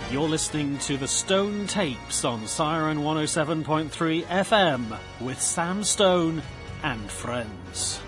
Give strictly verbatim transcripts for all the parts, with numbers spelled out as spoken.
You're listening to the Stone Tapes on Siren one oh seven point three F M with Sam Stone and friends.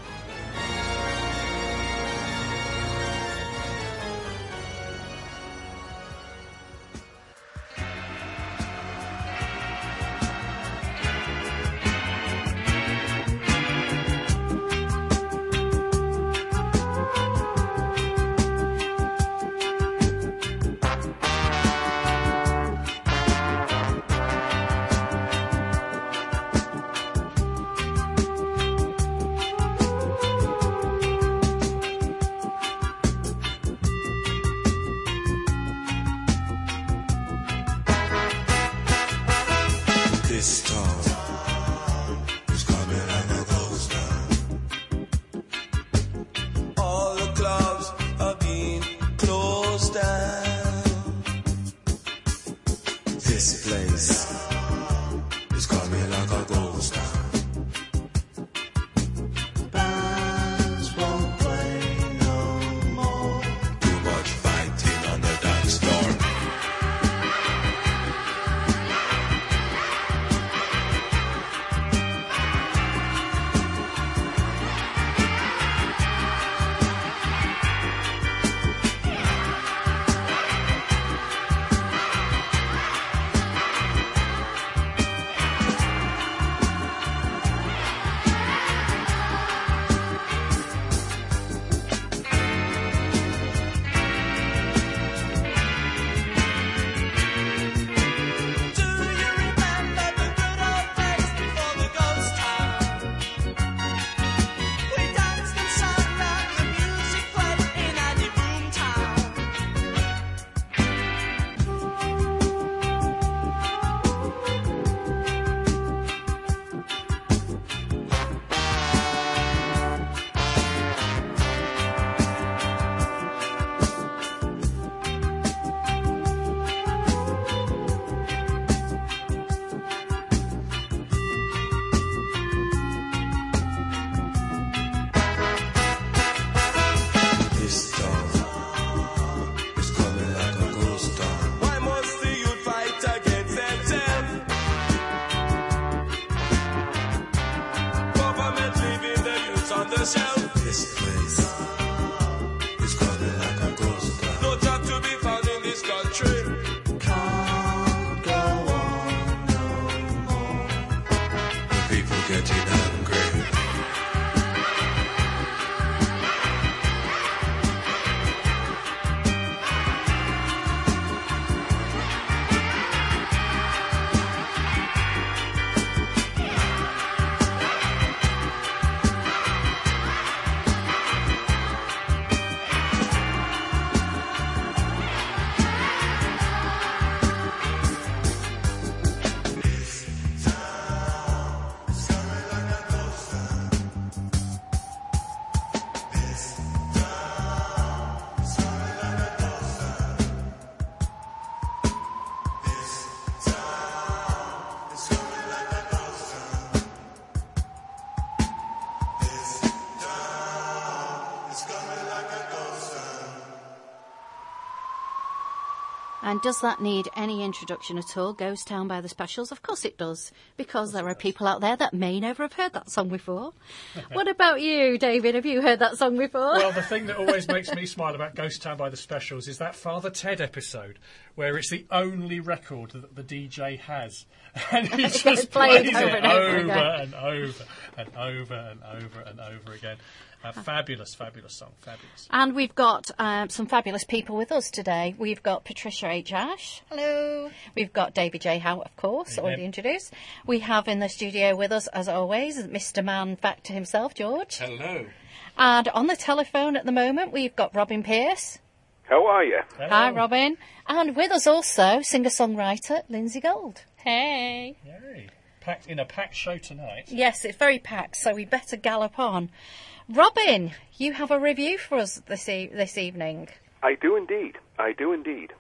And does that need any introduction at all, Ghost Town by the Specials? Of course it does, because there are people out there that may never have heard that song before. What about you, David? Have you heard that song before? Well, the thing that always makes me smile about Ghost Town by the Specials is that Father Ted episode, where it's the only record that the D J has. And he just plays it over, and over, over and over and over and over and over again. A fabulous, fabulous song, fabulous. And we've got um, some fabulous people with us today. We've got Patricia H. Ash. Hello. We've got David J. Howe, of course, Amen. already introduced. We have in the studio with us, as always, Mister Man Factor himself, George. Hello. And on the telephone at the moment, we've got Robin Pierce. How are you? Hello. Hi, Robin. And with us also, singer-songwriter Lindsay Gold. Hey. Yay. Packed in a packed show tonight. Yes, it's very packed, so we better gallop on. Robin, you have a review for us this e- this evening. I do indeed. I do indeed.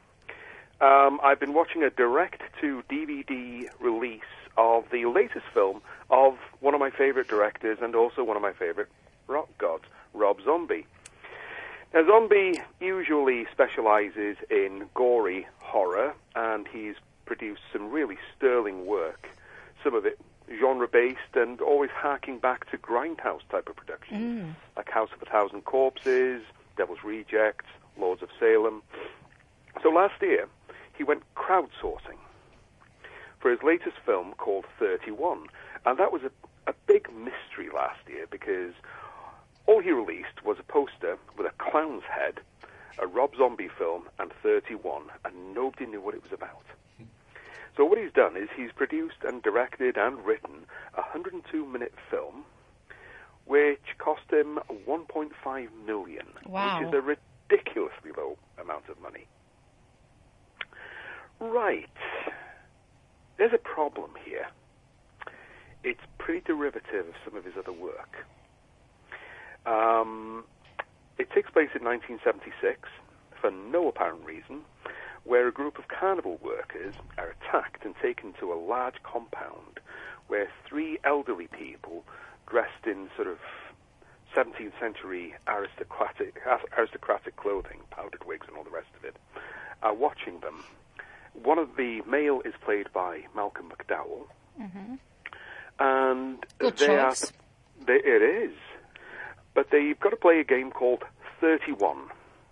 Um, I've been watching a direct-to-D V D release of the latest film of one of my favourite directors and also one of my favourite rock gods, Rob Zombie. Now, Zombie usually specialises in gory horror, and he's produced some really sterling work, some of it genre-based and always harking back to Grindhouse type of productions, mm. like House of a Thousand Corpses, Devil's Rejects, Lords of Salem. So last year, he went crowdsourcing for his latest film called thirty-one, and that was a, a big mystery last year because all he released was a poster with a clown's head, a Rob Zombie film, and thirty-one, and nobody knew what it was about. So what he's done is he's produced and directed and written a one hundred two minute film, which cost him one point five million dollars, wow. which is a ridiculously low amount of money. Right. There's a problem here. It's pretty derivative of some of his other work. Um, it takes place in nineteen seventy-six, for no apparent reason, where a group of carnival workers are attacked and taken to a large compound where three elderly people dressed in sort of seventeenth century aristocratic, aristocratic clothing, powdered wigs and all the rest of it, are watching them. One of the male is played by Malcolm McDowell, mm-hmm. and Good they choice. are, they, it is, but they've got to play a game called thirty-one.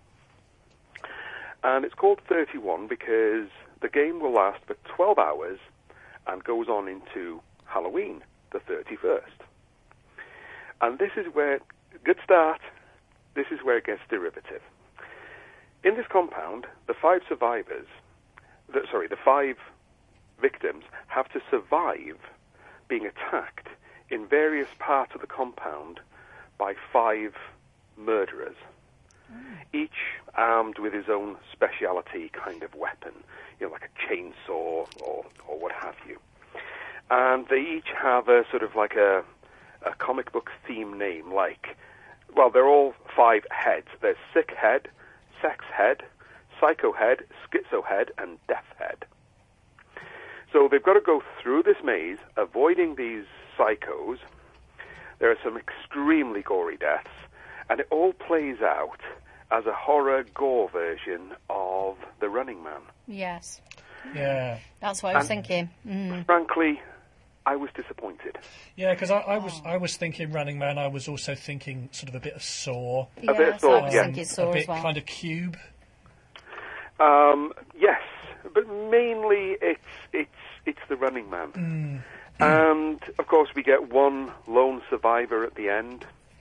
And it's called thirty-one because the game will last for twelve hours and goes on into Halloween, the thirty-first. And this is where, good start, this is where it gets derivative. In this compound, the five survivors, the, sorry, the five victims have to survive being attacked in various parts of the compound by five murderers. Each armed with his own speciality kind of weapon, you know, like a chainsaw or, or what have you. And they each have a sort of like a, a comic book theme name, like, well, they're all five heads. There's Sick Head, Sex Head, Psycho Head, Schizo Head, and Death Head. So they've got to go through this maze, avoiding these psychos. There are some extremely gory deaths. And it all plays out as a horror gore version of The Running Man. Yes. Yeah. That's what I was and thinking. Mm. Frankly, I was disappointed. Yeah, because I, I was I was thinking Running Man. I was also thinking sort of a bit of Saw. Yes, bit of Saw, I was yeah. thinking Saw a bit as well. kind of Cube. Um, yes, but mainly it's it's it's The Running Man. Mm. And, of course, we get one lone survivor at the end.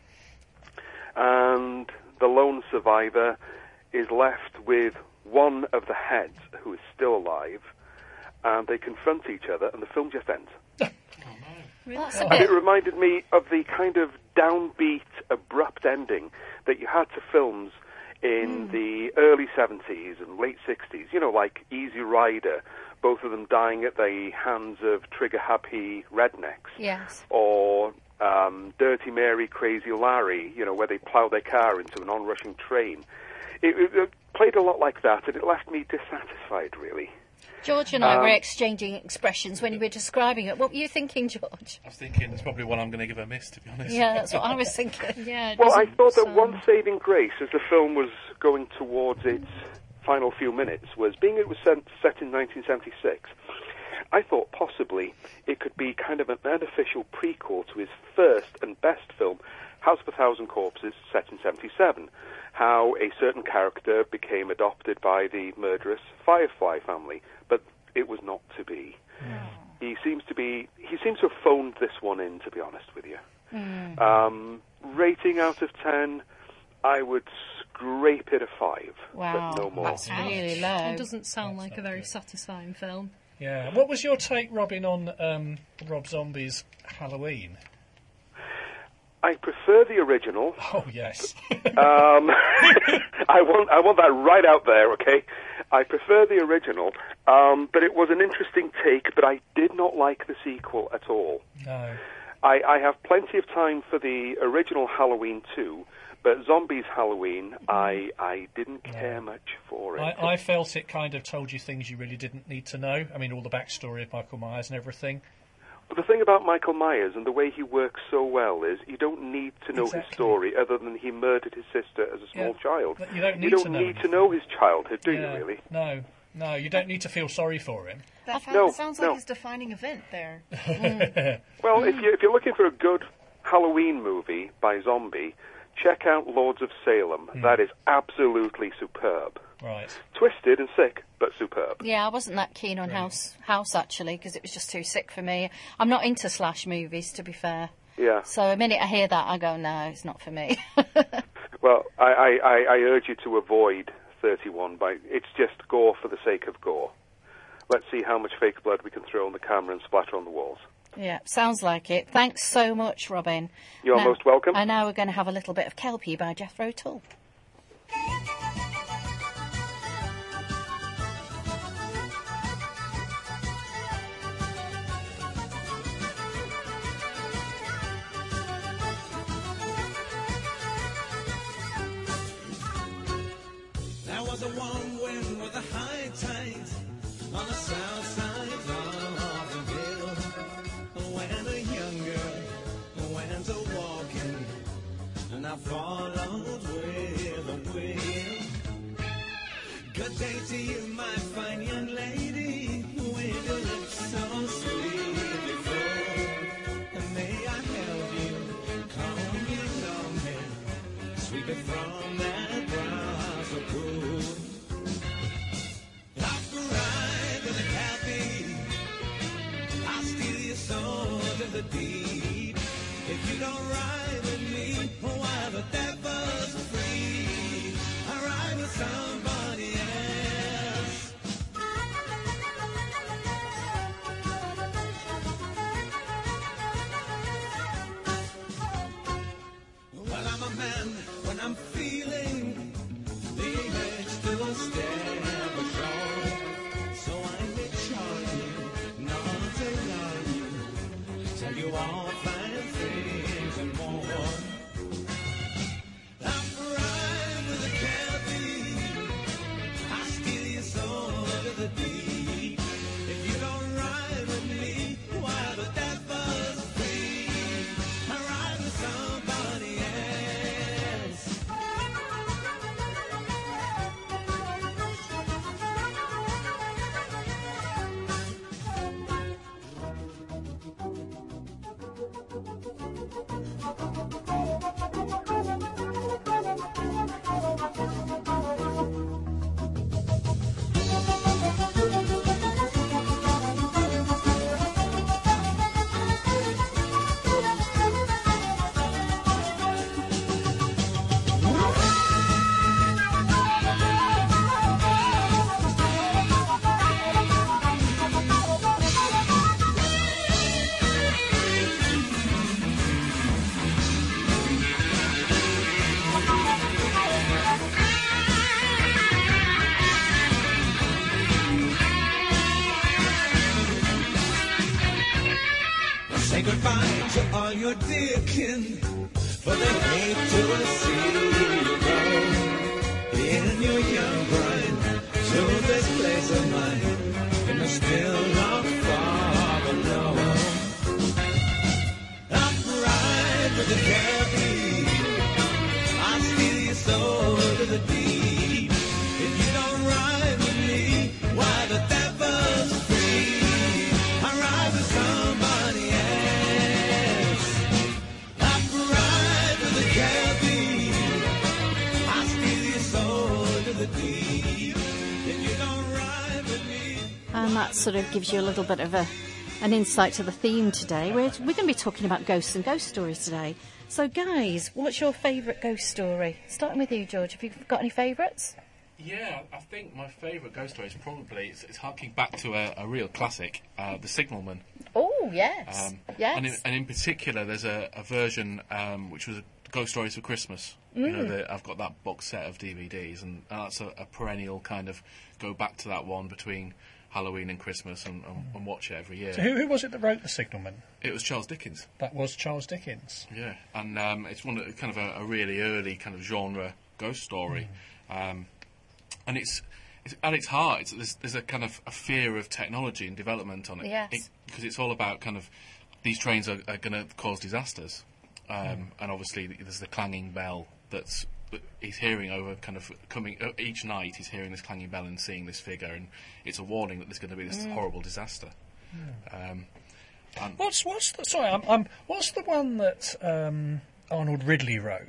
And the lone survivor is left with one of the heads who is still alive, and they confront each other, and the film just ends. That's a And bit... it reminded me of the kind of downbeat, abrupt ending that you had to films in mm. the early seventies and late sixties, you know, like Easy Rider, both of them dying at the hands of trigger-happy rednecks. Yes. Or um, Dirty Mary, Crazy Larry, you know, where they plough their car into an onrushing train. It, it, it played a lot like that, and it left me dissatisfied, really. George and I um, were exchanging expressions when you were describing it. What were you thinking, George? I was thinking it's probably one I'm going to give a miss, to be honest. Yeah, that's what I was thinking. Yeah. it Well, I doesn't thought that sound- one saving grace as the film was going towards its final few minutes was, being it was set, set in nineteen seventy-six, I thought possibly it could be kind of an unofficial prequel to his first and best film, House of a Thousand Corpses, set in seventy-seven, how a certain character became adopted by the murderous Firefly family, but it was not to be. Mm. He seems to be, he seems to have phoned this one in, to be honest with you. Mm. Um, rating out of ten, I would scrape it a five, wow, but no more. That's really low. It doesn't sound like a very satisfying film. Yeah. What was your take, Robin, on um, Rob Zombie's Halloween? I prefer the original. Oh, yes. um, I want I want that right out there, okay? I prefer the original, um, but it was an interesting take, but I did not like the sequel at all. No. I, I have plenty of time for the original Halloween two, but Zombies Halloween, I I didn't care yeah. much for it. I, I felt it kind of told you things you really didn't need to know. I mean, all the backstory of Michael Myers and everything. But the thing about Michael Myers and the way he works so well is you don't need to know exactly. his story other than he murdered his sister as a small yeah. child. You don't need, you don't to, know need to know his childhood, do yeah. you, really? No, No, you don't need to feel sorry for him. That fa- No, sounds no. like his defining event there. Well, if, you, if you're looking for a good Halloween movie by zombie, check out Lords of Salem. Hmm. That is absolutely superb. Right. Twisted and sick, but superb. Yeah, I wasn't that keen on House, House actually, because it was just too sick for me. I'm not into slash movies, to be fair. Yeah. So the minute I hear that, I go, no, it's not for me. Well, I, I, I, I urge you to avoid thirty-one. By it's just gore for the sake of gore. Let's see how much fake blood we can throw on the camera and splatter on the walls. Yeah, sounds like it. Thanks so much, Robin. You're Now- most welcome. And now we're going to have a little bit of Kelpie by Jethro Tull. There was a warm wind with a high tide on the south side of the hill. When a young girl went a walking, and I followed with a will. Good day to you, my fine young lady, with your lips so sweetly full. And may I help you, come you know me, sweep it from that brow so cool. I'll ride with a happy, I'll steal your soul to the deep. If you don't ride with me, why the devil's free? I ride with somebody else. Well, I'm a man when I'm feeling the urge to step ashore. So I may charge you, not to lie you, tell you all fine things and more. I'm right with a Kelpie, I steal your soul to the deep. If you don't ride with me, why the devil's free? I ride with somebody else. Say goodbye to all your dear kin, for they hate to see you go. In your young bride, to this place of mine, in the still of far below. I'll ride with the Kelpie, I'll steal your soul to the deep. If you don't ride with me, why the devil's free? I ride with somebody else. I'll ride with the Kelpie, I'll steal your soul to the deep. If you don't ride with me. And that sort of gives you a little bit of a, an insight to the theme today. We're, we're going to be talking about ghosts and ghost stories today. So, guys, what's your favourite ghost story? Starting with you, George. Have you got any favourites? Yeah, I think my favourite ghost story is probably, it's, it's harking back to a, a real classic, uh, The Signalman. Oh, yes. Um, yes. And in, and in particular, there's a, a version um, which was a Ghost Stories for Christmas. You know, the, I've got that box set of D V Ds, and, and that's a, a perennial kind of go back to that one between Halloween and Christmas and, and, and watch it every year. So who, who was it that wrote The Signalman? It was Charles Dickens. That was Charles Dickens. Yeah, and um, it's one of kind of a, a really early kind of genre ghost story, um, and it's, it's at its heart, it's, there's, there's a kind of a fear of technology and development on it, Yes. it because it's all about kind of these trains are, are going to cause disasters, um, and obviously there's the clanging bell that's but he's hearing over kind of coming uh, each night. He's hearing this clanging bell and seeing this figure, and it's a warning that there's going to be this Mm. horrible disaster. Um, and What's what's the sorry? I'm, I'm what's the one that um, Arnold Ridley wrote?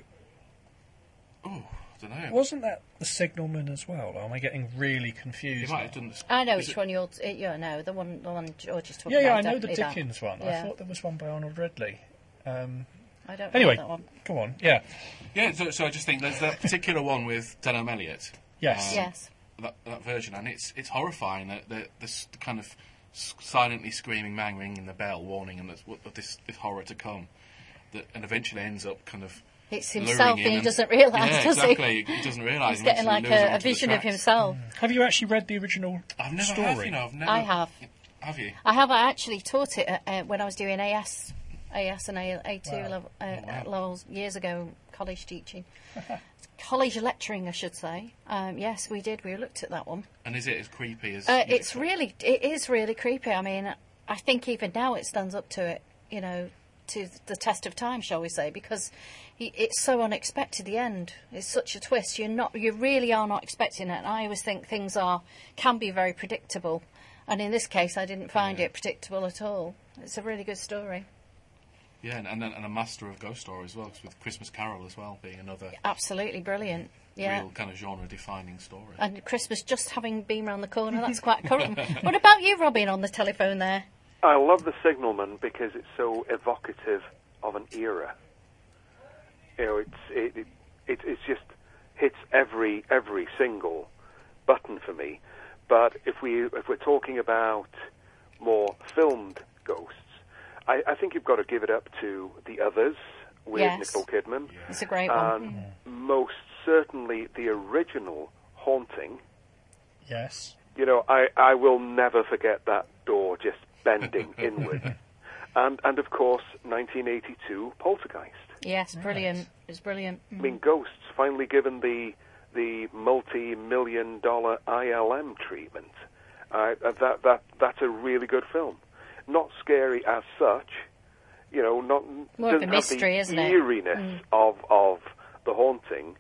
oh, I don't know. Wasn't that The Signalman as well? Or am I getting really He confused? might now? have done this. I know is which it- one you're. Uh, yeah, no, the one, the one George is talking Yeah, yeah, I about. know the definitely that. Dickens one. I Yeah. thought there was one by Arnold Ridley. Um, I don't anyway, know that one. come on. Yeah. Yeah, so, so I just think there's that particular one with Denholm Elliott. Yes. Um, Yes. That, that version, and it's it's horrifying. That the, this kind of s- silently screaming man ringing the bell, warning him that of this, this horror to come. That and eventually ends up kind of It's luring himself, him and he and- doesn't realise, yeah, does exactly. He doesn't realise. he? He's getting like Eventually lures him a, a onto the vision of tracks. himself. Have you actually read the original I've never story? have, you know. I've never. I have. Have you? I have. I actually taught it uh, uh, when I was doing A S, A S and A, A2 Wow. level, uh, Oh, wow. levels years ago, college teaching. College lecturing, I should say. Um, yes, we did. We looked at that one. And is it as creepy as? Uh, you'd it's expect? really, it is really creepy. I mean, I think even now it stands up to it, you know, to the test of time, shall we say, because he, it's so unexpected. The end is such a twist. You're not, you really are not expecting it. And I always think things are can be very predictable, and in this case, I didn't find Yeah. it predictable at all. It's a really good story. Yeah, and, and, and a master of ghost story as well, 'cause with Christmas Carol as well being another Absolutely brilliant. Yeah. real kind of genre-defining story. And Christmas just having been round the corner, that's quite current. What about you, Robin, on the telephone there? I love The Signalman because it's so evocative of an era. You know, it's it it, it it's just hits every every single button for me. But if we if we're talking about more filmed ghosts, I, I think you've got to give it up to The Others with Yes. Nicole Kidman, It's a great one. and most certainly the original Haunting. Yes. You know, I, I will never forget that door just bending inward. And, and of course, nineteen eighty-two Poltergeist. Yes, brilliant. It's brilliant. I mean, Ghosts finally given the the multi-million dollar I L M treatment. Uh, that that that's a really good film. Not scary as such, you know. Not More of a doesn't have mystery, the isn't it? eeriness of of The Haunting,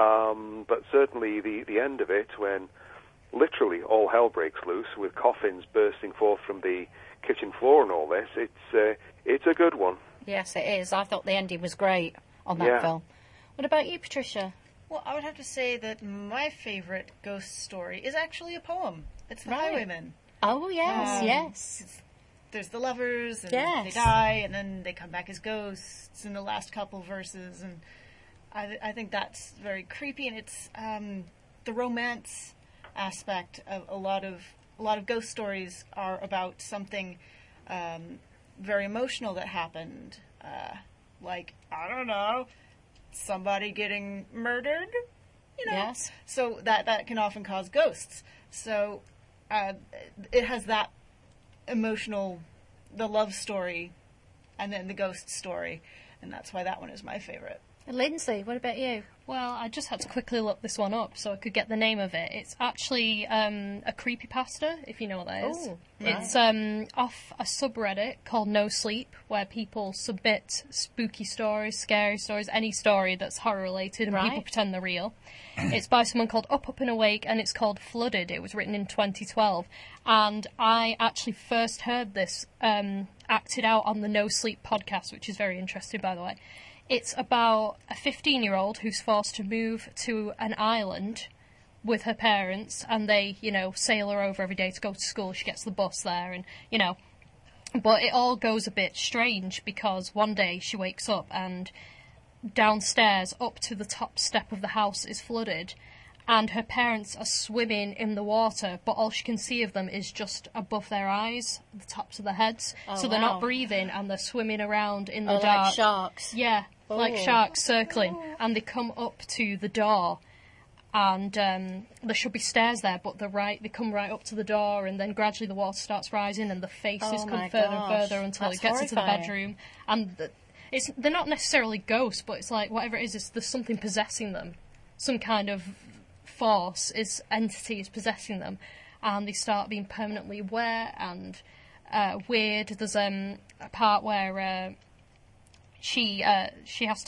um, but certainly the the end of it when literally all hell breaks loose with coffins bursting forth from the kitchen floor and all this. It's uh, it's a good one. Yes, it is. I thought the ending was great on that Yeah. film. What about you, Patricia? Well, I would have to say that my favorite ghost story is actually a poem. It's The Right. Highwaymen. Oh, yes, Um, yes. There's the lovers, and Yes. they die, and then they come back as ghosts in the last couple verses, and I, I think that's very creepy, and it's um, the romance aspect of a lot of a lot of ghost stories are about something um, very emotional that happened, uh, like I don't know, somebody getting murdered, you know. Yes. So that that can often cause ghosts. So uh, it has that emotional, the love story, and then the ghost story, and that's why that one is my favorite. Lindsay, what about you? Well, I just had to quickly look this one up so I could get the name of it. It's actually um, a creepypasta, if you know what that is. Oh, It's um, off a subreddit called No Sleep, where people submit spooky stories, scary stories, any story that's horror-related, and Right. people pretend they're real. It's by someone called Up, Up and Awake, and it's called Flooded. It was written in twenty twelve. And I actually first heard this um, acted out on the No Sleep podcast, which is very interesting, by the way. It's about a fifteen-year-old who's forced to move to an island with her parents, and they, you know, sail her over every day to go to school. She gets the bus there, and, you know... But it all goes a bit strange, because one day she wakes up and downstairs, up to the top step of the house, is flooded, and her parents are swimming in the water, but all she can see of them is just above their eyes, the tops of their heads. Oh, so they're wow. not breathing, and they're swimming around in the Oh, dark. like sharks. Yeah, like Oh. sharks circling, and they come up to the door, and um, there should be stairs there, but they're right. They come right up to the door, and then gradually the water starts rising, and the faces Oh come my further gosh, and further until that's it gets into the horrifying. bedroom, and the, it's they're not necessarily ghosts, but it's like whatever it is, it's, there's something possessing them, some kind of force is entity is possessing them, and they start being permanently aware and uh, weird. There's um, a part where uh, she uh, she has to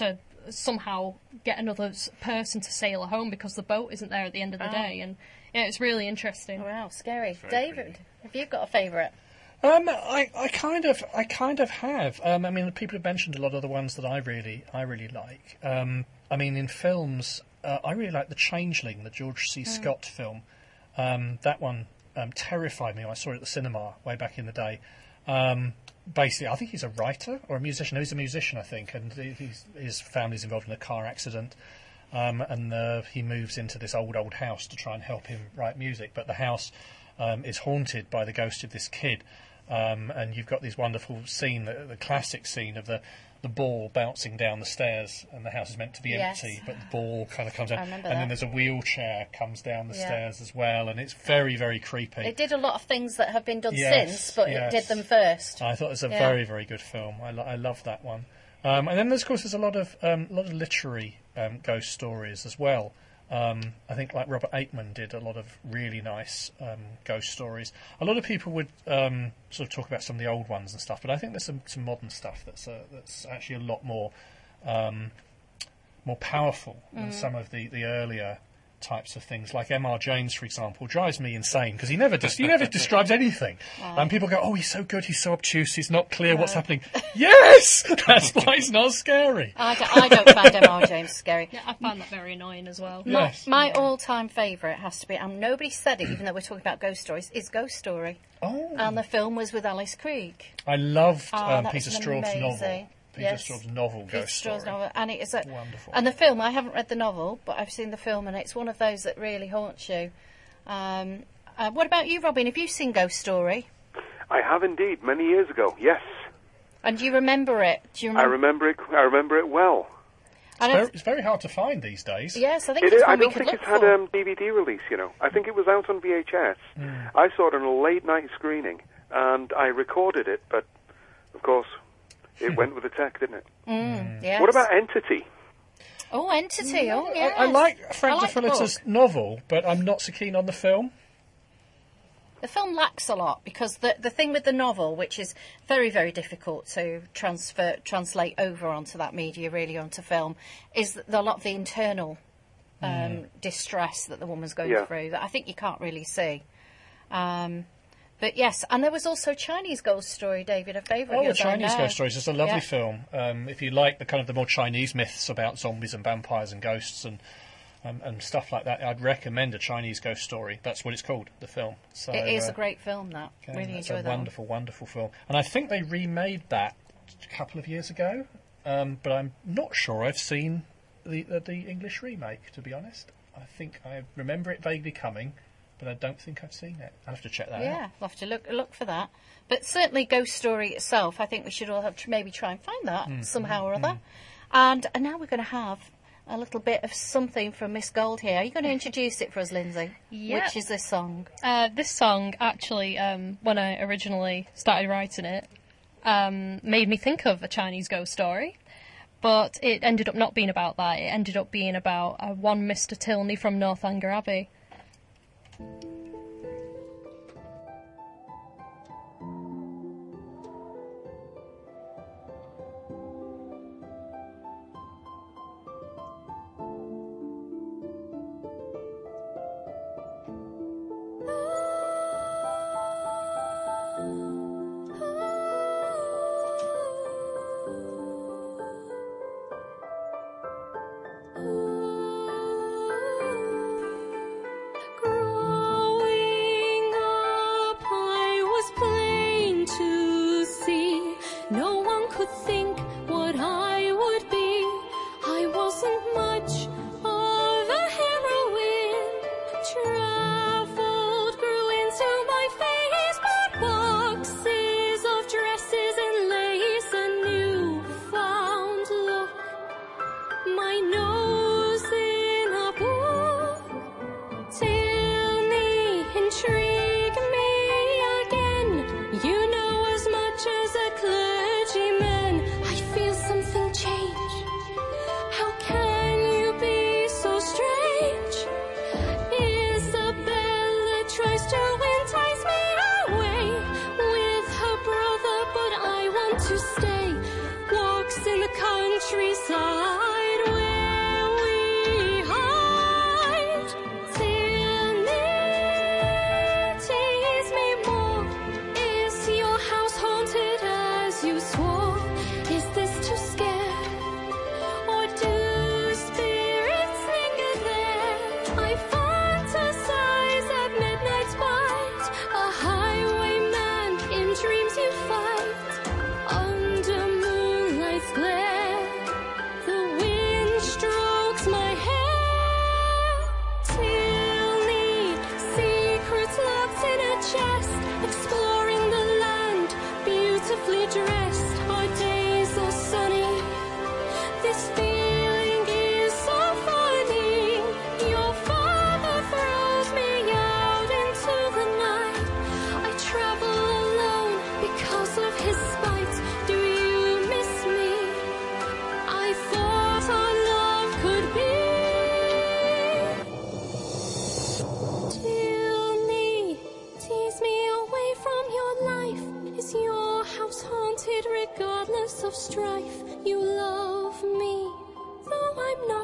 somehow get another s- person to sail her home because the boat isn't there at the end of the Oh. day. And yeah, it's really interesting. Wow, scary. Very David, creepy. have you got a favourite? Um, I, I kind of, I kind of have. Um, I mean, people have mentioned a lot of the ones that I really, I really like. Um, I mean, in films, uh, I really like The Changeling, the George C. Scott film. Um, that one um, terrified me when I saw it at the cinema way back in the day. Um, basically, I think he's a writer or a musician. No, he's a musician, I think, and he- he's, his family's involved in a car accident. Um, and uh, he moves into this old, old house to try and help him write music. But the house um, is haunted by the ghost of this kid. Um, and you've got this wonderful scene, the, the classic scene of the, the ball bouncing down the stairs, and the house is meant to be Yes. empty, but the ball kind of comes I out. remember And that. then there's a wheelchair comes down the Yeah. stairs as well, and it's very, very creepy. It did a lot of things that have been done Yes, since, but yes. it did them first. I thought it was a Yeah. very, very good film. I, lo- I love that one. Um, and then, there's, of course, there's a lot of um, lot of literary um, ghost stories as well. Um, I think, like Robert Aikman did a lot of really nice um, ghost stories. A lot of people would um, sort of talk about some of the old ones and stuff, but I think there's some, some modern stuff that's uh, that's actually a lot more um, more powerful than some of the, the earlier types of things, like M R James, for example, drives me insane because he never des- he never describes anything. And people go, "Oh, he's so good, he's so obtuse, he's not clear what's happening." Yes, that's why he's not scary. I don't, I don't find M R James scary. Yeah, I find that very annoying as well. My, Yes. my all-time favourite has to be, and nobody said it, even though we're talking about ghost stories, is Ghost Story. Oh, And the film was with Alice Krieg. I loved Oh, um, that Peter was Straub's novel. amazing. Peter Yes. Straub's novel, Peter Ghost Straub's Story. novel, and it is a Wonderful. And the film, I haven't read the novel, but I've seen the film, and it's one of those that really haunts you. Um, uh, what about you, Robin? Have you seen Ghost Story? I have indeed, many years ago. Yes, And do you remember it? Do you I remember? remember it. I rember it well. I Very, don't, it's very hard to find these days. yes, I think It it's is, I one we don't could think look it's had for. um, D V D release. You know, I think it was out on V H S. I saw it on a late night screening, and I recorded it. But of course, it went with the tech, didn't it? Mm, yes. What about Entity? Oh, Entity. Oh, yes. I, I like Frank I like de the Fuller's book. novel, but I'm not so keen on the film. The film lacks a lot because the the thing with the novel, which is very very difficult to transfer translate over onto that media, really onto film, is that a lot of the internal um, distress that the woman's going Yeah. through that I think you can't really see. Um, but yes, and there was also Chinese Ghost Story, David, a favourite. Oh, of the yours, I Chinese know. Ghost Stories. It's a lovely Yeah. film. Um, if you like the kind of the more Chinese myths about zombies and vampires and ghosts and um, and stuff like that, I'd recommend A Chinese Ghost Story. That's what it's called, the film. So, It is uh, a great film. That okay, really that's enjoy a that. one. wonderful, wonderful film. And I think they remade that a couple of years ago, um, but I'm not sure I've seen the uh, the English remake. To be honest, I think I remember it vaguely coming, but I don't think I've seen it. I'll have to check that out. Yeah, we'll have to look look for that. But certainly, Ghost Story itself, I think we should all have to maybe try and find that Hmm. somehow or other. And, and now we're going to have a little bit of something from Miss Gold here. Are you going to introduce it for us, Lindsay? Yeah. Which is this song? Uh, this song, actually, um, when I originally started writing it, um, made me think of A Chinese Ghost Story. But it ended up not being about that. It ended up being about uh, one Mister Tilney from Northanger Abbey. Growing up, I was plain to see. No one could think what I would be. I wasn't much of a heroine. Traveled grew into my face, but boxes of dresses and lace, a newfound look. My nose in a book. Tilney, intrigue me again. You know as much as a clergyman. I feel something change. How can you be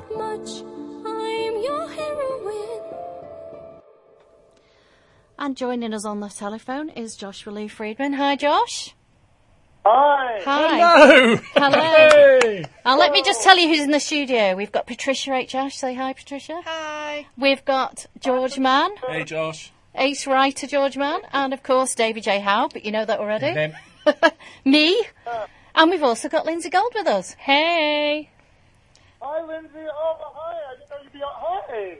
much. I'm your heroine. And joining us on the telephone is Joshua Lee Friedman. Hi, Josh. Hi. Hi. Hello. Hello. Hey. Uh, let me just tell you who's in the studio. We've got Patricia H. Ash. Say hi, Patricia. Hi. We've got George Mann, Hey, Josh. ace writer George Mann, and of course David J. Howe, but you know that already. Then- Me. And we've also got Lindsay Gold with us. Hey. Hi, Lindsay. Oh, hi. I didn't know you'd be on. Hi.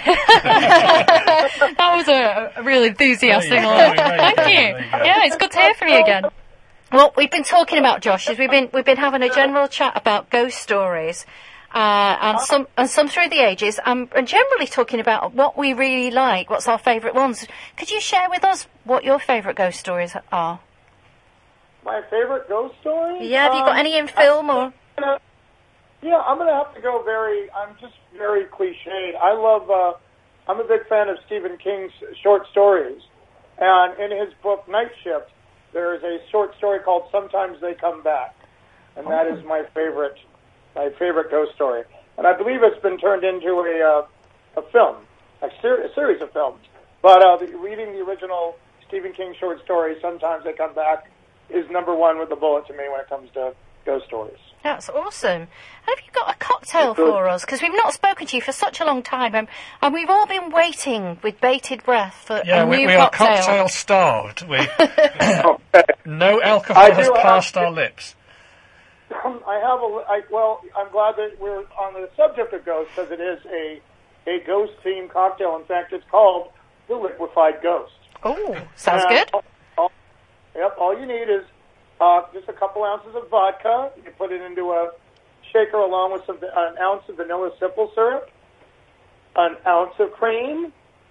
That was a, a really enthusiastic There you go, one. there you go, Thank there you. you go. Yeah, it's good to hear from you again. What we've been talking about, Josh, is we've been we've been having a general chat about ghost stories, uh, and some and some through the ages, um, and generally talking about what we really like, what's our favourite ones. Could you share with us what your favourite ghost stories are? My favorite ghost story? Yeah, have you got Um, any in film or? Uh, yeah, I'm going to have to go very, I'm just very cliched. I love, uh, I'm a big fan of Stephen King's short stories. And in his book, Night Shift, there is a short story called Sometimes They Come Back. And that is my favorite, my favorite ghost story. And I believe it's been turned into a, uh, a film, a, ser- a series of films. But uh, the, reading the original Stephen King short story, Sometimes They Come Back, is number one with the bullet to me when it comes to ghost stories. That's awesome. And have you got a cocktail for us? Because we've not spoken to you for such a long time, and, and we've all been waiting with bated breath for Yeah, a we, new we are cocktail. cocktail starved. We, Okay. no alcohol I has do- passed our lips. I have a, I, well, I'm glad that we're on the subject of ghosts because it is a, a ghost-themed cocktail. In fact, it's called the Liquefied Ghost. Oh, sounds Uh, good. all- all- yep, all you need is uh, just a couple ounces of vodka. You put it into a shaker along with some, an ounce of vanilla simple syrup, an ounce of cream,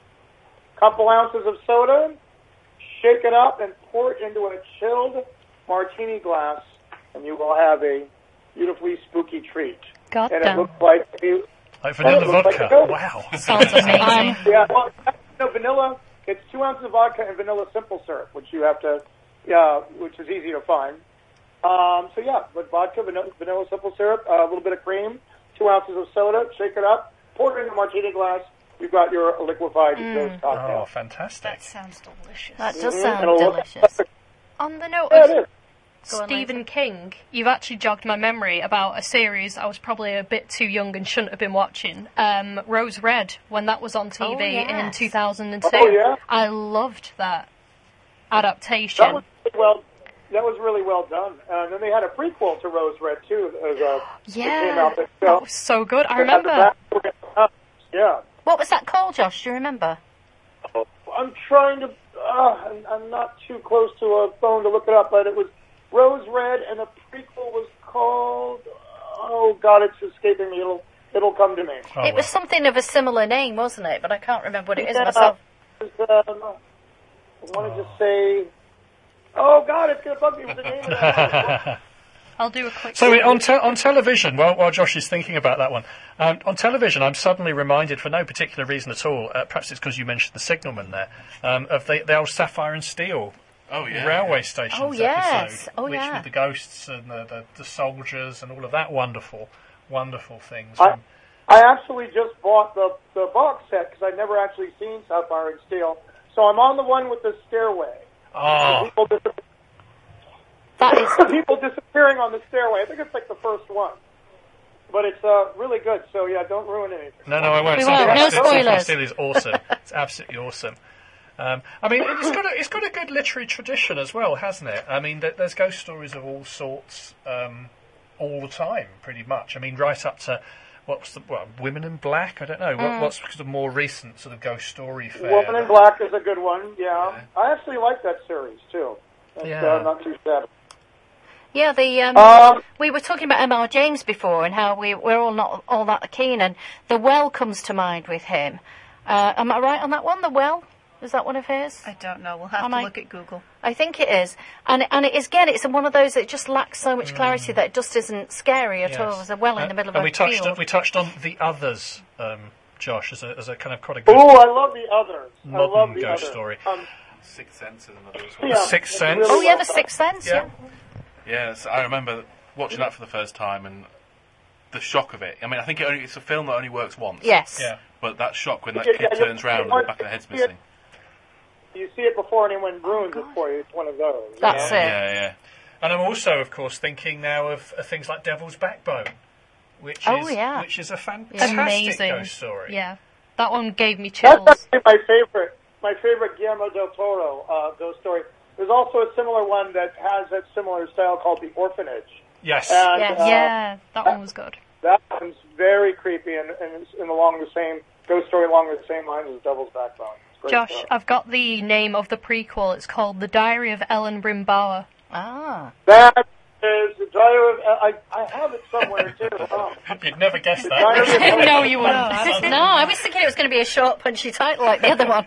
couple ounces of soda, shake it up and pour it into a chilled martini glass, and you will have a beautifully spooky treat. God and damn. it looks like you, Like vanilla it looks like vodka. a ghost. Wow. Sounds amazing. Yeah, well, no, vanilla. It's two ounces of vodka and vanilla simple syrup, which you have to, yeah, which is easy to find. Um, so yeah, with vodka, vanilla, vanilla simple syrup, uh, a little bit of cream, two ounces of soda, shake it up, pour it in a martini glass. You've got your liquefied ghost cocktail. Oh, fantastic. That sounds delicious. That does Mhm, sound it'll look- delicious. On the note Yeah, of it is. Go on, Stephen Lindsay. King, you've actually jogged my memory about a series I was probably a bit too young and shouldn't have been watching. Um, Rose Red, when that was on T V Oh, yes. in two thousand two. Oh, yeah? I loved that adaptation. That was really well. That was really well done. And then they had a prequel to Rose Red too. As a, Yeah, it came out that, that was so good. I they had the remember. back- Yeah. What was that called, Josh? Do you remember? I'm trying to. Uh, I'm, I'm not too close to a phone to look it up, but it was Rose Red, and the prequel was called. Oh God, it's escaping me. It'll it'll come to me. Oh, it was well. something of a similar name, wasn't it? But I can't remember what it is Yeah. myself. It was, um, I wanted to say. Oh God, it's gonna bug me with the name of that. I'll do a quick. So on te- on television, while, while Josh is thinking about that one, um, on television, I'm suddenly reminded, for no particular reason at all, uh, perhaps it's because you mentioned the signalman there, um, of the, the old Sapphire and Steel Oh, yeah. railway stations Oh, yes. episode, Oh, which yeah. with the ghosts and the, the, the soldiers and all of that wonderful, wonderful things. I, Um, I actually just bought the the box set because I'd never actually seen Sapphire and Steel, so I'm on the one with the stairway. oh, People, dis- That is. people disappearing on the stairway. I think it's like the first one, but it's uh, really good. So yeah, don't ruin anything. no, no, I won't. We won't. Sapphire No and Steel- Sapphire and spoilers. Steel is awesome. It's absolutely awesome. Um, I mean, it's got a, it's got a good literary tradition as well, hasn't it? I mean, th- there's ghost stories of all sorts um, all the time, pretty much. I mean, right up to what's the what, Women in Black? I don't know. What, what's the more recent sort of ghost story fair? Woman in Black is a good one. Yeah, I actually like that series too. It's Yeah. uh, not too bad. Yeah, the um, Um, we were talking about M R James before and how we we're all not all that keen, and The Well comes to mind with him. Uh, am I right on that one? The Well, is that one of his? I don't know. We'll have Am to I- look at Google. I think it is, and and it is again. It's one of those that just lacks so much clarity that it just isn't scary at Yes. all. There's a well in And- the middle of and a we touched field. on, we touched on The Others, um, Josh, as a, as a kind of quite a good oh, I love the others. I modern love the ghost others. story. Um, Sixth Sense is another as well. yeah, Sixth it's Sense? really Oh yeah, well The done. Sixth Sense. Yeah. Yeah. Yes, I remember watching that for the first time, and the shock of it. I mean, I think it only, it's a film that only works once. Yes. Yeah. But that shock when that Yeah, kid yeah, turns you- round you- and the back of the head's you- missing. You see it before anyone ruins it for you. It's one of those. That's you know? it. Yeah, yeah. And I'm also, of course, thinking now of, of things like Devil's Backbone, which Oh, is yeah. which is a fantastic Amazing. ghost story. Yeah, that one gave me That's chills. actually my favorite. My favorite Guillermo del Toro uh, ghost story. There's also a similar one that has that similar style called The Orphanage. Yes. And, Yes. uh, Yeah, that one was good. That one's very creepy and, and it's in along the same ghost story along the same lines as Devil's Backbone. It's great Josh, stuff. I've got the name of the prequel. It's called The Diary of Ellen Brimbauer. Ah. That is the Diary of. I, I have it somewhere too. Oh. You'd never guess The that. Diary of No, you wouldn't. No, I was thinking it was going to be a short, punchy title like the other one.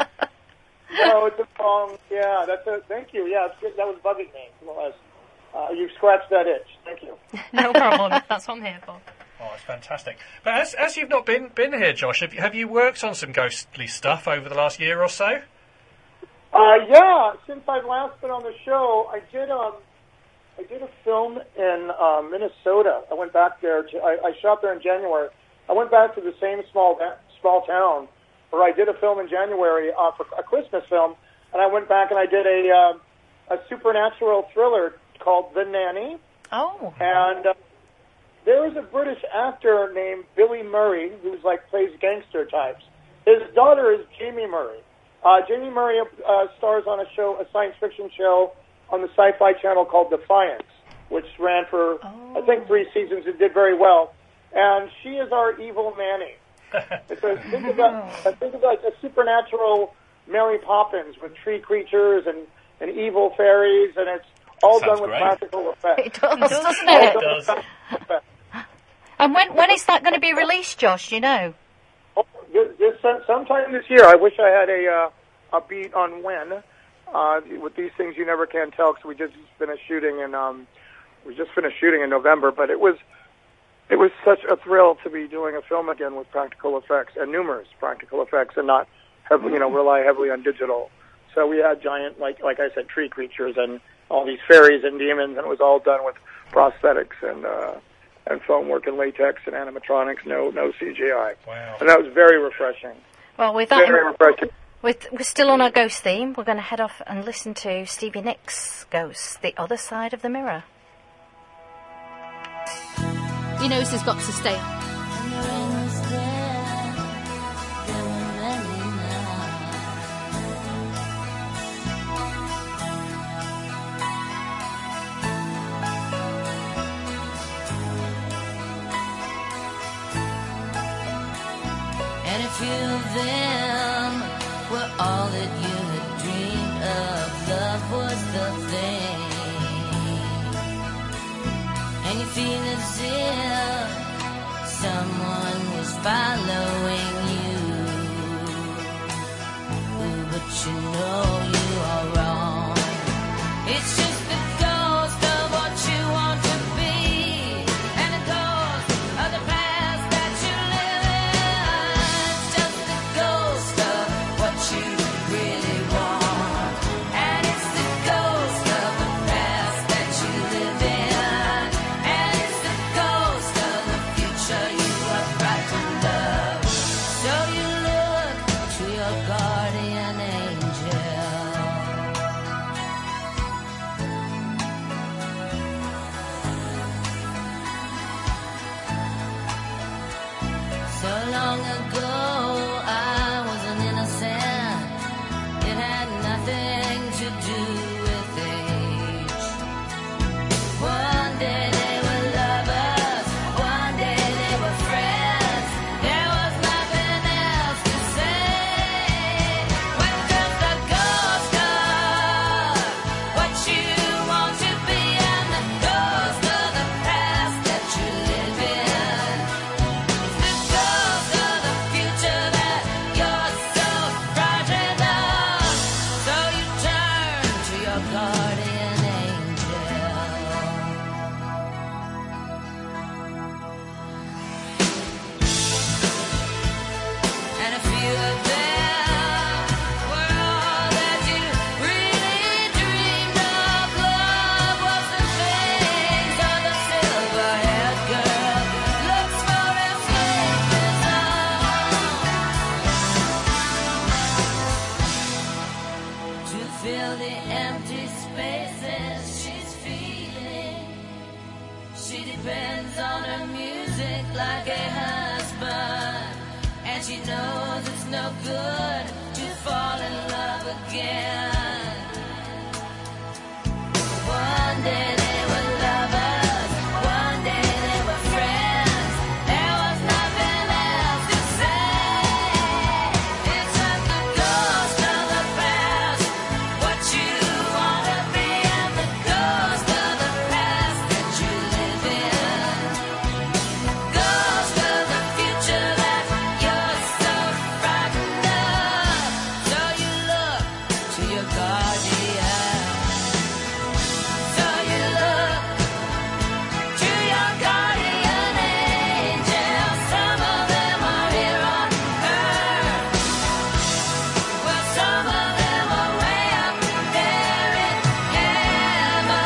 No, it's a song. Yeah, that's a. Thank you. Yeah, it's good. That was bugging me. Nonetheless. Uh, you've scratched that itch. Thank you. No problem. That's what I'm here for. Oh, it's fantastic. But as, as you've not been been here, Josh, have you, have you worked on some ghostly stuff over the last year or so? Uh, yeah, since I've last been on the show, I did um, I did a film in uh, Minnesota. I went back there. To, I, I shot there in January. I went back to the same small small town where I did a film in January uh, for a Christmas film, and I went back and I did a uh, a supernatural thriller called The Nanny. Oh. And uh, there is a British actor named Billy Murray who's like plays gangster types. His daughter is Jamie Murray. Uh, Jamie Murray uh, stars on a show, a science fiction show on the Sci-Fi Channel called Defiance, which ran for Oh. I think three seasons. It did very well. And she is our evil nanny. It's a, think about think about a supernatural Mary Poppins with tree creatures and, and evil fairies, and it's all Sounds done with great. practical effects. It does, doesn't All it? done with does. practical effects. And when when is that going to be released, Josh? Do you know? Oh, this, this, sometime this year. I wish I had a uh, a beat on when. Uh, with these things, you never can tell because we just finished shooting in um, we just finished shooting in November. But it was it was such a thrill to be doing a film again with practical effects and numerous practical effects, and not heavily, you know, rely heavily on digital. So we had giant, like like I said, tree creatures and all these fairies and demons, and it was all done with prosthetics and uh, and foam work and latex and animatronics. No no C G I. Wow. And that was very refreshing. Well, with that, Very refreshing. with, we're still on our ghost theme. We're going to head off and listen to Stevie Nicks' Ghost, The Other Side of the Mirror. He knows he's got to stay on. And if you of them were all that you had dreamed of, love was the thing. And you feel as if someone was following you. Ooh, but you know you are wrong. It's just the ghost of what you want to be, and the ghost of the past that you live in. It's just the ghost of what you really want, and it's the ghost of the past that you live in, and it's the ghost of the future you are frightened of. So you look to your guardian angel. so good to fall in love again. One day they were lovers, one day they were friends. There was nothing else to say. It's just the ghost of the past, what you wanna be, and the ghost of the past that you live in. Ghost of the future that you're so frightened of. So you look to your guardian. So you look to your guardian angel. Some of them are here on earth. Well, some of them are way up there in heaven.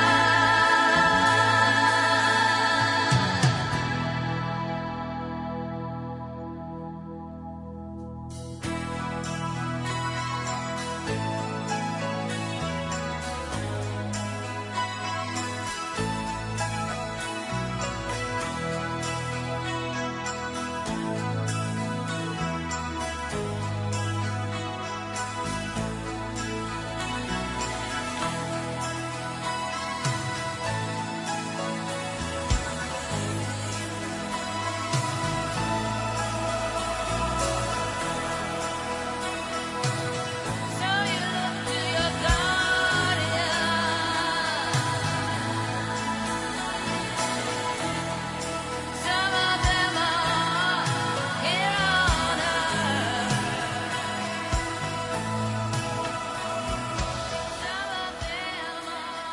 So you look to your guardian. Some of them are here on earth. Some of them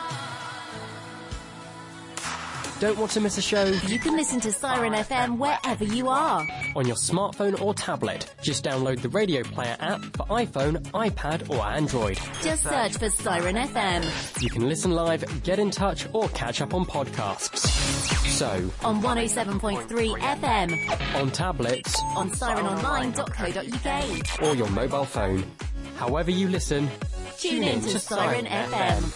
are. Don't want to miss a show? You can listen to Siren F M wherever you are. On your smartphone or tablet, just download the Radio Player app for iPhone, iPad or Android. Just search for Siren F M. You can listen live, get in touch or catch up on podcasts. So, On one oh seven point three F M. on tablets On siren online dot co dot U K. or your mobile phone. However you listen, Tune in to Siren F M.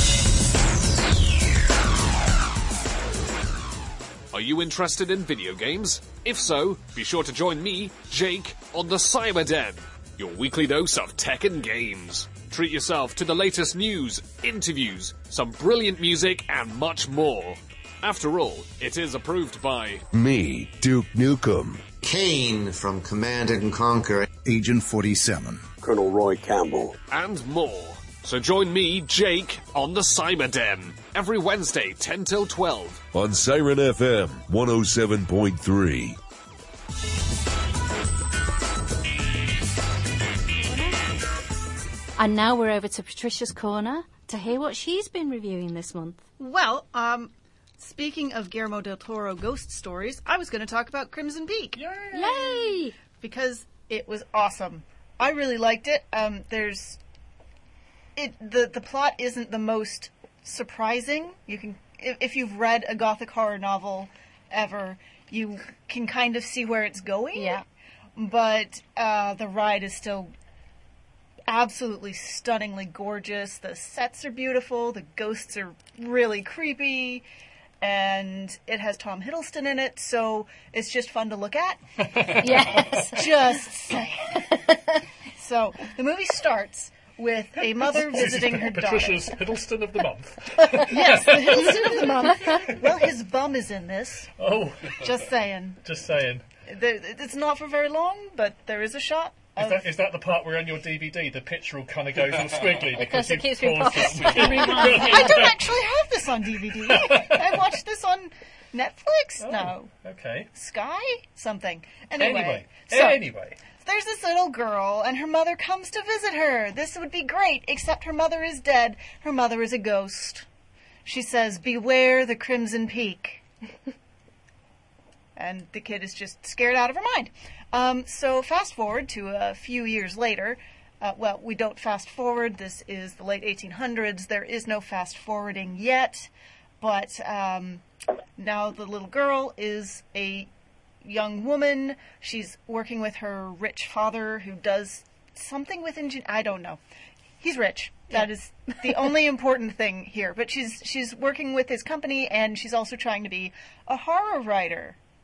Are you interested in video games? If so, be sure to join me, Jake, on the Cyber Den, your weekly dose of tech and games. Treat yourself to the latest news, interviews, some brilliant music, and much more. After all, it is approved by Me, Duke Nukem. Kane from Command and Conquer. Agent forty-seven. Colonel Roy Campbell, and more. So join me, Jake, on the Cyber Den, every Wednesday, ten till twelve. On Siren F M, one oh seven point three. And now we're over to Patricia's Corner to hear what she's been reviewing this month. Well, um, speaking of Guillermo del Toro ghost stories, I was going to talk about Crimson Peak. Yay! Yay! Because it was awesome. I really liked it. Um, there's it the the plot isn't the most surprising. You can if, if you've read a gothic horror novel ever, you can kind of see where it's going. Yeah. But uh, the ride is still absolutely stunningly gorgeous. The sets are beautiful. The ghosts are really creepy. And it has Tom Hiddleston in it, so it's just fun to look at. Yes. Just saying. So, the movie starts with a mother visiting her daughter. Patricia's Hiddleston of the month. Yes, the Hiddleston of the month. Well, his bum is in this. Oh. Just saying. Just saying. There, it's not for very long, but there is a shot. Is Of, that, is that the part where on your D V D the picture all kind of goes all squiggly Because because it you keeps me paused paused. it? I don't actually have this on D V D. I watched this on Netflix? Oh, No. Okay. Sky? Something. Anyway. Anyway. So, anyway. there's this little girl, and her mother comes to visit her. This would be great, except her mother is dead. Her mother is a ghost. She says, "Beware the Crimson Peak." And the kid is just scared out of her mind. Um, so fast forward to a few years later. Uh, well, we don't fast forward. This is the late eighteen hundreds. There is no fast forwarding yet. But um, now the little girl is a young woman. She's working with her rich father who does something with engine. I don't know. He's rich. That is the only important thing here. But she's she's working with his company, and she's also trying to be a horror writer.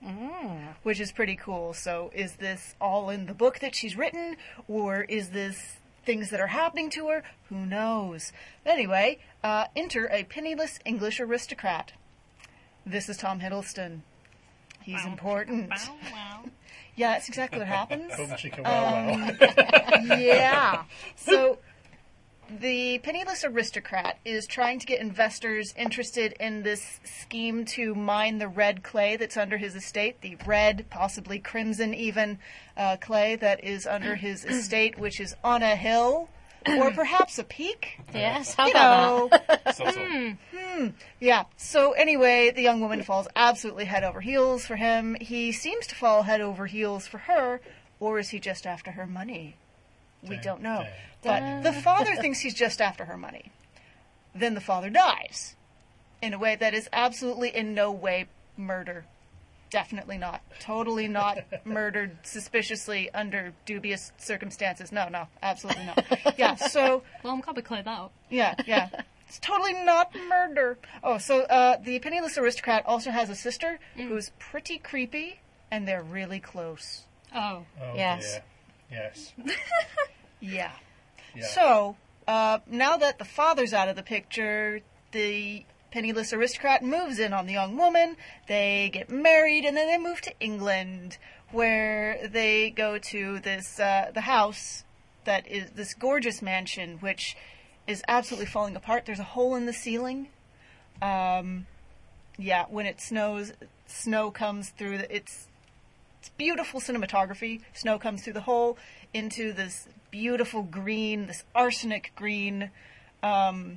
Mm. which is pretty cool. So is this all in the book that she's written, or is this things that are happening to her? Who knows? Anyway, uh, enter a penniless English aristocrat. This is Tom Hiddleston. He's important. Bow wow. Yeah, that's exactly what happens. Boom, chicka, wow, Um, wow. yeah. So the penniless aristocrat is trying to get investors interested in this scheme to mine the red clay that's under his estate, the red, possibly crimson even, uh, clay that is under his estate, which is on a hill, or perhaps a peak. Yes, how You about know. that? Hmm. Hmm. Yeah. So anyway, the young woman falls absolutely head over heels for him. He seems to fall head over heels for her, or is he just after her money? We don't know. But the father thinks he's just after her money. Then the father dies in a way that is absolutely in no way murder. Definitely not. Totally not murdered suspiciously under dubious circumstances. No, no, absolutely not. Yeah, so... Well, I'm glad we cleared that up. Yeah, yeah. It's totally not murder. Oh, so uh, the penniless aristocrat also has a sister who's pretty creepy, and they're really close. Oh. Oh, Yes. dear. Yes. Yeah. Yeah. So, uh, now that the father's out of the picture, the penniless aristocrat moves in on the young woman, they get married, and then they move to England, where they go to this, uh, the house that is this gorgeous mansion, which is absolutely falling apart. There's a hole in the ceiling. Um, yeah, when it snows, snow comes through the, it's, it's beautiful cinematography. Snow comes through the hole into this beautiful green, this arsenic green um,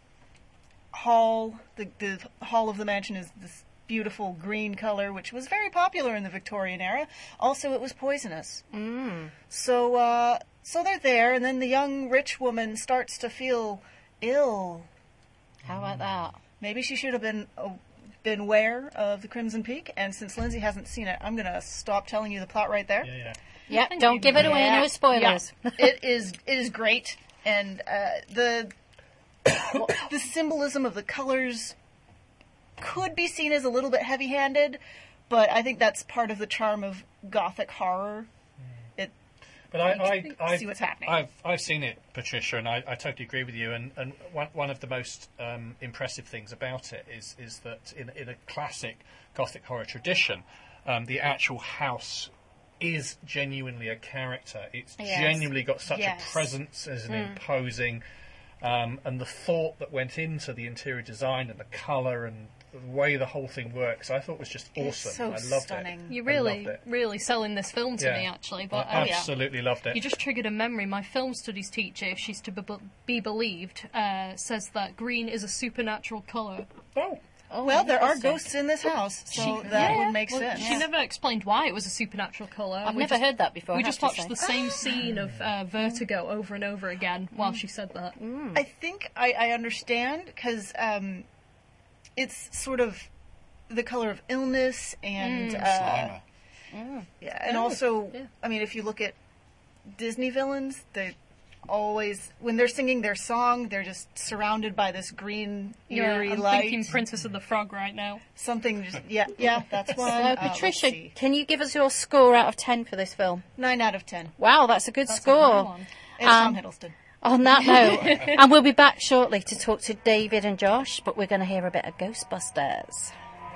hall. The, the hall of the mansion is this beautiful green color, which was very popular in the Victorian era. Also, it was poisonous. Mm. So, uh, so they're there, and then the young rich woman starts to feel ill. How about that? Maybe she should have been uh, been aware of the Crimson Peak. And since Lindsay hasn't seen it, I'm going to stop telling you the plot right there. Yeah, yeah. Yep, don't give it away, Yeah. no spoilers. Yeah. it is it is great, and uh, the well, the symbolism of the colors could be seen as a little bit heavy-handed, but I think that's part of the charm of Gothic horror. It, But I, you I, can I, see what's happening. I've, I've seen it, Patricia, and I, I totally agree with you. And, and one, one of the most um, impressive things about it is, is that in, in a classic Gothic horror tradition, um, the actual house is genuinely a character. It's Yes. genuinely got such Yes. a presence as an Mm. imposing, um, and the thought that went into the interior design and the colour and the way the whole thing works, I thought was just It's awesome. so I loved stunning. it. You're I really, loved it. really selling this film to Yeah. me, actually. But I uh, absolutely loved it. You just triggered a memory. My film studies teacher, if she's to be, be believed, uh, says that green is a supernatural colour. Oh. well, there are interesting. ghosts in this house, so She- that yeah. would make Well, sense. She never explained why it was a supernatural colour. I've We never just- heard that before, I We have just to watched say. the same scene of uh, Vertigo over and over again while she said that. I think I, I understand, because um, it's sort of the color of illness and Mm. uh, Mm. yeah, and Oh, also, yeah. I mean, if you look at Disney villains, they always, when they're singing their song, they're just surrounded by this green Yeah, eerie I'm light. thinking Princess of the Frog right now. Something just yeah, yeah, that's one. So, Uh, let's Patricia, see. can you give us your score out of ten for this film? Nine out of ten. Wow, that's a good That's a score. high one. It's Tom Hiddleston. On that note, and we'll be back shortly to talk to David and Josh, but we're going to hear a bit of Ghostbusters.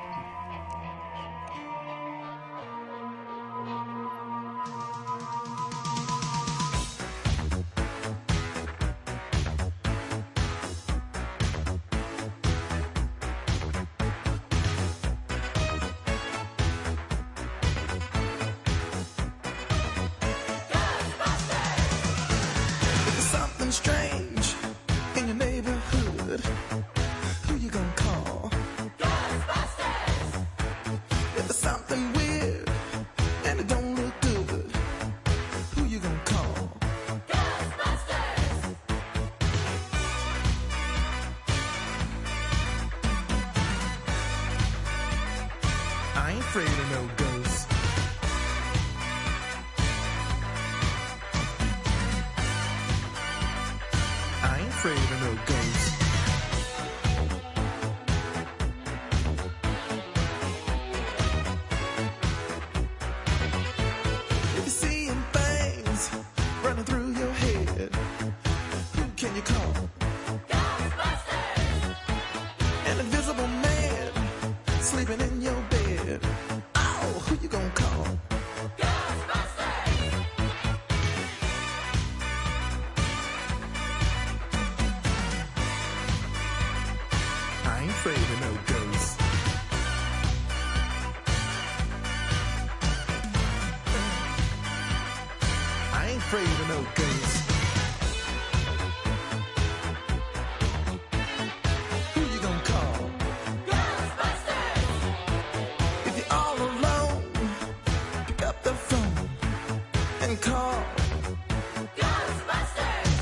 If there's something strange in your neighborhood, who you gonna call? Ghostbusters! If there's something weird and it don't look good, who you gonna call? Ghostbusters! I ain't afraid of no ghosts. I ain't afraid of no ghosts. afraid of no ghosts. I ain't afraid of no ghosts. Who you gonna call? Ghostbusters! If you're all alone, pick up the phone and call Ghostbusters!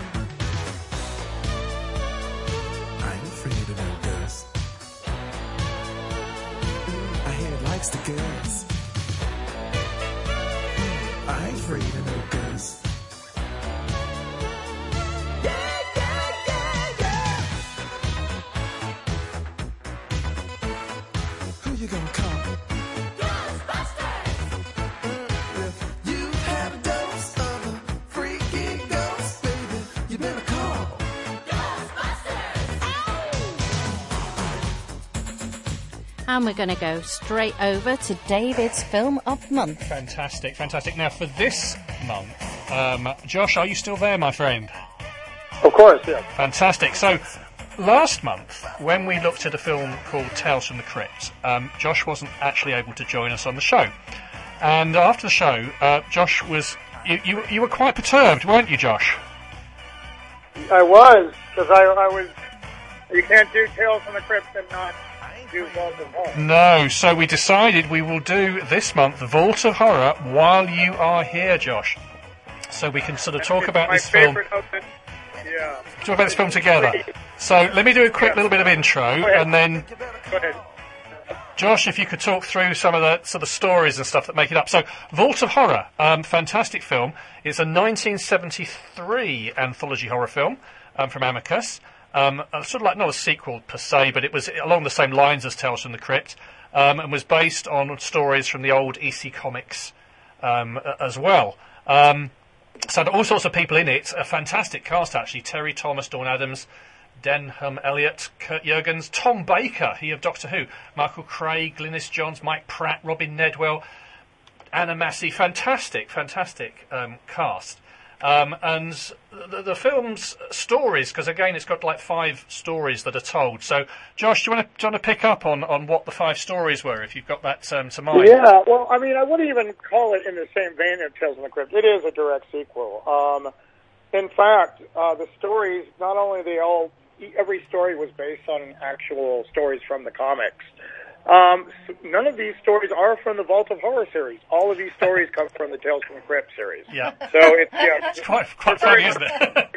I ain't afraid of no ghosts. I hear it likes the girls. I ain't afraid of no ghosts. Yeah, yeah, yeah, yeah. Who you gonna call? Ghostbusters! If you have a dose of a freaky ghost, baby, you better call Ghostbusters! And we're going to go straight over to David's film of the month. Fantastic, fantastic. Now, for this month, um, Josh, are you still there, my friend? Of course, yeah. Fantastic. So, last month, when we looked at a film called Tales from the Crypt, um, Josh wasn't actually able to join us on the show. And after the show, uh, Josh was... You, you, you were quite perturbed, weren't you, Josh? I was, because I, I was... You can't do Tales from the Crypt and not do Vault of Horror. No, so we decided we will do this month Vault of Horror while you are here, Josh. So we can sort of talk It's about my this film... favorite of the, yeah. Talk about this film together. So let me do a quick little bit of intro, and then... Go ahead. Josh, if you could talk through some of the sort of stories and stuff that make it up. So, Vault of Horror, um, fantastic film. It's a nineteen seventy-three anthology horror film um, from Amicus. Um, uh, sort of like, not a sequel per se, but it was along the same lines as Tales from the Crypt, um, and was based on stories from the old E C Comics um, a- as well. Um, so all sorts of people in it. A fantastic cast, actually. Terry Thomas, Dawn Adams, Denham Elliott, Kurt Jurgens, Tom Baker, he of Doctor Who, Michael Craig, Glynis Johns, Mike Pratt, Robin Nedwell, Anna Massey. Fantastic, fantastic um, cast. Um, and the, the film's stories, because again it's got like five stories that are told. So, Josh, do you want to, do you want to pick up on, on what the five stories were, if you've got that um, to mind? Yeah, well, I mean, I wouldn't even call it in the same vein of Tales from the Crypt. It is a direct sequel. Um, in fact, uh, the stories, not only they all, every story was based on actual stories from the comics. Um, so none of these stories are from the Vault of Horror series. All of these stories come from the Tales from the Crypt series. Yeah. So it's, yeah, it's quite, quite funny, isn't it?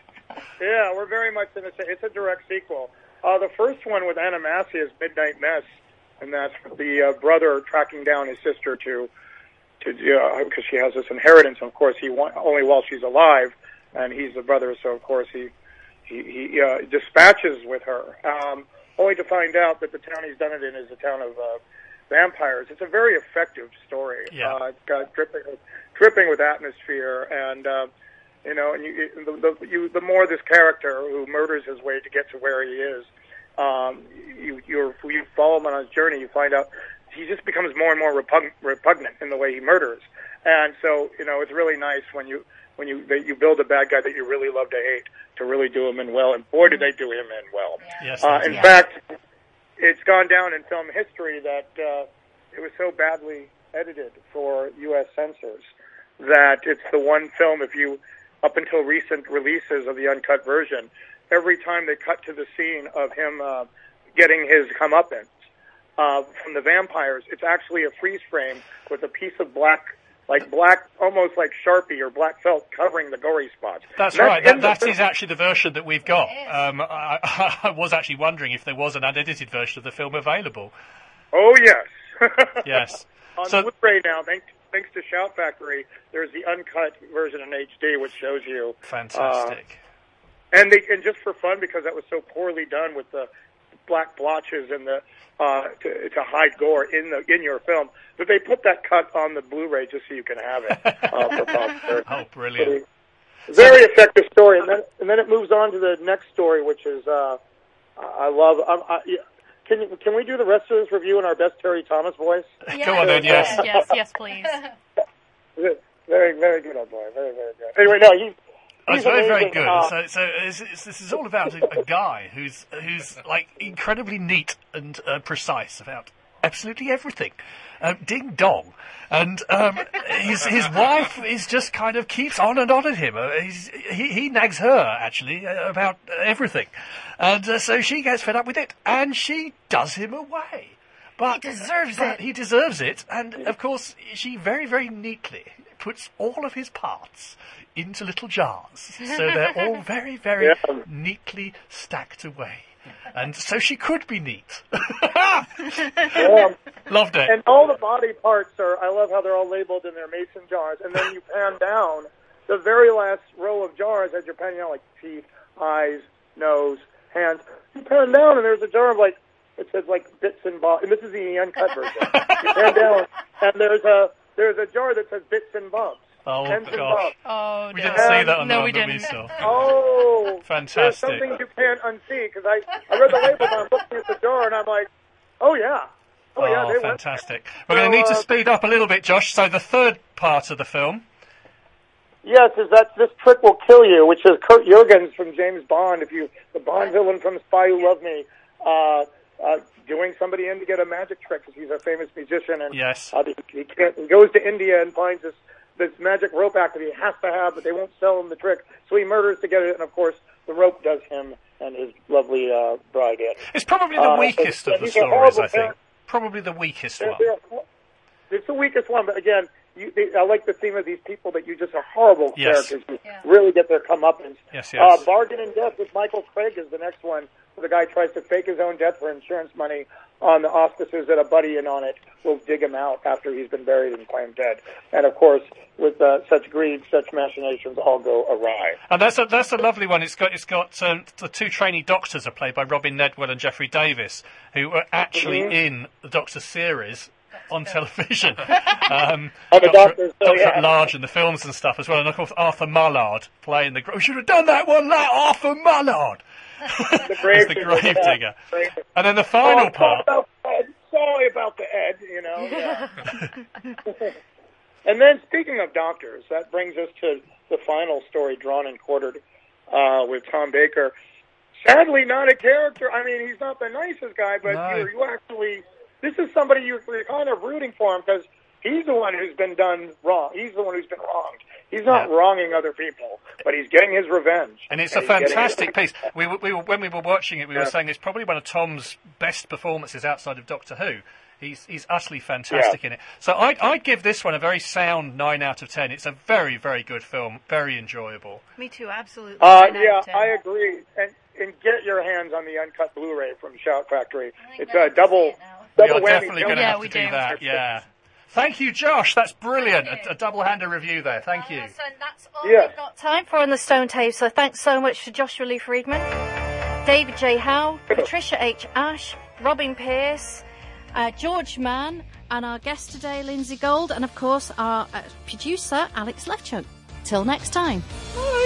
Yeah, we're very much in a, it's a direct sequel. Uh, the first one with Anna Massey is Midnight Mess, and that's the uh, brother tracking down his sister to, to uh, because she has this inheritance. And of course, he wa- only while she's alive, and he's the brother, so of course he he, he uh, dispatches with her. Um, only to find out that the town he's done it in is a town of uh, vampires. It's a very effective story. Yeah. Uh, it's got dripping, dripping with atmosphere, and uh, you know, and you, the, the, you, the more this character who murders his way to get to where he is, um, you you're, you follow him on his journey. You find out he just becomes more and more repugn- repugnant in the way he murders, and so you know, it's really nice when you when you that you build a bad guy that you really love to hate to really do him in well, and boy, did they do him in well. Yes, uh, in yeah. fact, it's gone down in film history that uh, it was so badly edited for U S censors that it's the one film, if you, up until recent releases of the uncut version, every time they cut to the scene of him uh, getting his comeuppance uh, from the vampires, it's actually a freeze frame with a piece of black, like black, almost like Sharpie or black felt covering the gory spots. That's, And right. in That, the that is actually the version that we've got. Um, I, I was actually wondering if there was an unedited version of the film available. Oh, yes. Yes. On So- Blu-ray now, thanks, thanks to Shout Factory, there's the uncut version in H D, which shows you. Fantastic. Uh, and they and just for fun, because that was so poorly done with the black blotches and the uh, to, to hide gore in the in your film, but they put that cut on the Blu-ray just so you can have it uh, for posterity. Oh, brilliant. Very effective story, and then and then it moves on to the next story, which is uh, I love. Um, I, yeah. Can you, can we do the rest of this review in our best Terry Thomas voice? Yes. Go on then, yes. Yes, yes, please. Very, very good, old boy. Very, very good. Anyway, no, he Oh, He's it's very, very amazing. good. Uh, so, so it's, it's, this is all about a, a guy who's who's like incredibly neat and uh, precise about absolutely everything. Um, ding dong, and um, his his wife is just kind of keeps on and on at him. Uh, he's, he he nags her actually uh, about everything, and uh, so she gets fed up with it, and she does him away. But He deserves but it. He deserves it, and of course she very very neatly puts all of his parts into little jars, so they're all very, very Yeah. neatly stacked away. And so she could be neat. Yeah. Loved it. And all the body parts are, I love how they're all labeled in their mason jars. And then you pan down, the very last row of jars as you're panning down, like teeth, eyes, nose, hands. You pan down and there's a jar of like, it says like bits and bobs. And this is the uncut version. You pan down and there's a, there's a jar that says bits and bobs. Oh, Pence and gosh. bobs. Oh, We no. didn't see that on no, the we but we didn't. saw. Oh, there's Fantastic. something you can't unsee because I, I read the label and I'm looking at the jar and I'm like, oh yeah, oh, yeah, they went. fantastic. We're going to need to uh, speed up a little bit, Josh. So the third part of the film. Yes, is that This Trick Will Kill You, which is Kurt Jurgens from James Bond. If you, the Bond villain from Spy Who Loved Me, uh, uh, doing somebody in to get a magic trick because he's a famous musician and Yes. uh, he, he, can't, he goes to India and finds this. this magic rope act that he has to have, but they won't sell him the trick, so he murders to get it, and of course, the rope does him and his lovely uh, bride in. It's probably the Uh, weakest and of the he's a stories, horrible I think. parent. Probably the weakest They're- one. they're- It's the weakest one, but again, you, they, I like the theme of these people that you just are horrible Yes. characters who really get their comeuppance. Yes, yes. Uh, Bargain in Death with Michael Craig is the next one, where the guy tries to fake his own death for insurance money on the auspices that a buddy in on it will dig him out after he's been buried and claimed dead. And of course, with uh, such greed, such machinations all go awry. And that's a that's a lovely one. It's got it's got um, the two trainee doctors are played by Robin Nedwell and Jeffrey Davis, who were actually Mhm. in the Doctor series on television. um, Oh, the Doctor, Doctors, oh, Doctor yeah. at Large in the films and stuff as well. And of course Arthur Mullard playing the. We should have done that one like Arthur Mullard. The As grave the digger, grave yeah. digger. And then the final Oh, part. about Ed. Sorry about the Ed, you know. Yeah. And then, speaking of doctors, that brings us to the final story, Drawn and Quartered, uh, with Tom Baker. Sadly, not a character. I mean, he's not the nicest guy, but No. you, you actually, this is somebody you're, you're kind of rooting for him because he's the one who's been done wrong. He's the one who's been wronged. He's not Yeah. wronging other people, but he's getting his revenge. And it's a he's getting fantastic his- piece. We, were- we were, when we were watching it, we were Yeah. saying it's probably one of Tom's best performances outside of Doctor Who. He's he's utterly fantastic Yeah. in it. So I'd, I'd give this one a very sound nine out of ten. It's a very, very good film, very enjoyable. Me too, absolutely. Uh, nine out yeah, of ten. I agree. And and get your hands on the uncut Blu-ray from Shout Factory. It's a double We double are whammy. definitely going to Yeah, have we to do do. that. Yeah. Thank you, Josh. That's brilliant. A, a double-hander review there. Thank you. So that's all Yeah. we've got time for on the Stone Tape. So thanks so much to Joshua Lee Friedman, David J. Howe, Patricia H. Ash, Robin Pierce, uh, George Mann, and our guest today, Lindsay Gold, and of course our uh, producer, Alex Lefchuk. Till next time. Bye.